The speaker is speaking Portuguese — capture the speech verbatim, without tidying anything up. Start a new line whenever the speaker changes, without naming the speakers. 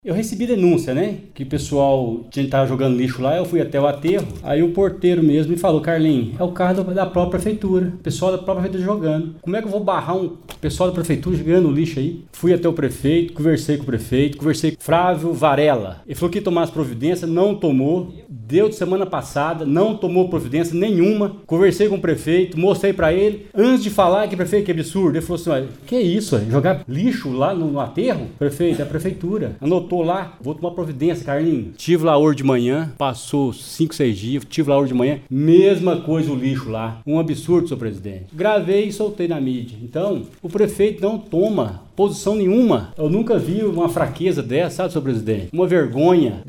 Eu recebi denúncia, né? Que o pessoal estava jogando lixo lá, eu fui até o aterro, aí o porteiro mesmo me falou: Carlinhos, é o carro da própria prefeitura, o pessoal da própria prefeitura jogando. Como é que eu vou barrar um pessoal da prefeitura jogando lixo aí? Fui até o prefeito, conversei com o prefeito, conversei com o Flávio Varela. Ele falou que ia tomar as providências, não tomou. Deu de semana passada, não tomou providência nenhuma. Conversei com o prefeito, mostrei pra ele. Antes de falar que prefeito, que absurdo, ele falou assim: olha, que isso, é? Jogar lixo lá no, no aterro? Prefeito, é a prefeitura. Anotou lá, vou tomar providência, Carlinhos. Tive lá hoje de manhã, passou cinco, seis dias, tive lá hoje de manhã, mesma coisa o lixo lá. Um absurdo, senhor presidente. Gravei e soltei na mídia. Então, o prefeito não toma posição nenhuma. Eu nunca vi uma fraqueza dessa, sabe, senhor presidente? Uma vergonha.